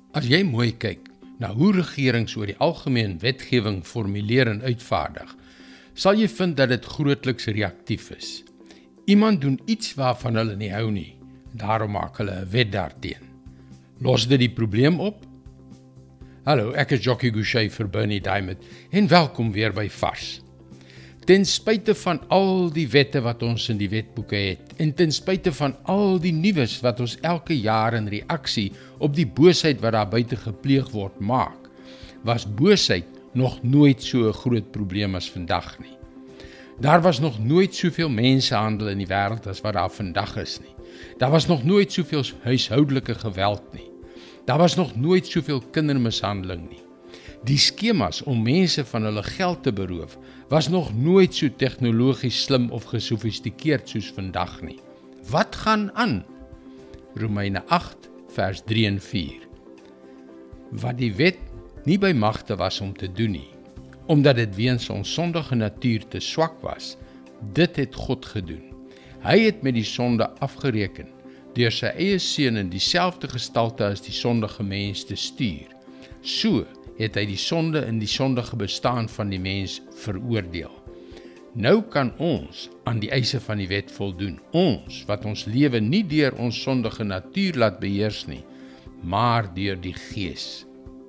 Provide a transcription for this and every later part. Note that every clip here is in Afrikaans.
As jy mooi kyk na hoe regerings oor die algemeen wetgewing formuleer en uitvaardig, sal jy vind dat dit grootliks reaktief is. Iemand doen iets waarvan hulle nie hou nie, daarom maak hulle 'n wet daarteen. Los dit die probleem op? Hallo, ek is Jockey Gouchee vir Bernie Diamond en welkom weer by Vars. Ten spyte van al die wette wat ons in die wetboeke het en ten spyte van al die nuus wat ons elke jaar in reaksie op die boosheid wat daar buite gepleeg word maak, was boosheid nog nooit so 'n groot probleem as vandag nie. Daar was nog nooit soveel mensenhandel in die wêreld as wat daar vandag is nie. Daar was nog nooit soveel huishoudelike geweld nie. Daar was nog nooit soveel kindermishandeling nie. Die skemas om mense van hulle geld te beroof was nog nooit so tegnologies slim of gesofistikeerd soos vandag nie. Wat gaan aan? Romeine 8 vers 3 en 4. Wat die wet nie by magte was om te doen nie, omdat dit weens ons sondige natuur te swak was, dit het God gedoen. Hy het met die sonde afgereken, deur sy eie seun in dieselfde gestalte as die sondige mens te stuur. So het hy die sonde in die sondige bestaan van die mens veroordeel. Nou kan ons aan die eise van die wet voldoen, ons wat ons lewe nie deur ons sondige natuur laat beheers nie, maar deur die Gees.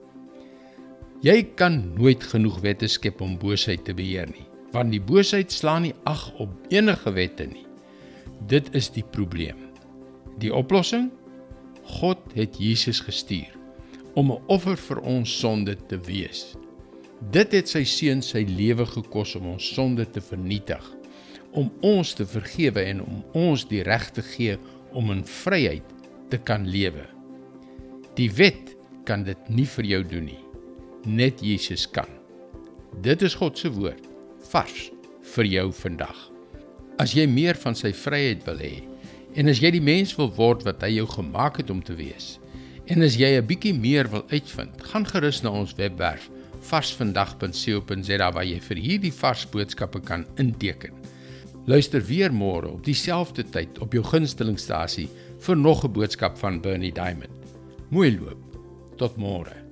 Jy kan nooit genoeg wette skep om boosheid te beheer nie, want die boosheid slaan nie ag op enige wette nie. Dit is die probleem. Die oplossing? God het Jesus gestuur om 'n offer vir ons sonde te wees. Dit het sy seun sy lewe gekos om ons sonde te vernietig, om ons te vergewe en om ons die reg te gee om in vryheid te kan lewe. Die wet kan dit nie vir jou doen nie, net Jesus kan. Dit is God se woord, vars vir jou vandag. As jy meer van sy vryheid wil hê, en as jy die mens wil word wat hy jou gemaak het om te wees, en as jy 'n bietjie meer wil uitvind, gaan gerus na ons webwerf varsvandag.co.za waar jy vir hierdie vars boodskappe kan inteken. Luister weer môre op dieselfde tyd op jou gunstelingstasie vir nog 'n boodskap van Bernie Diamond. Mooi loop, tot môre.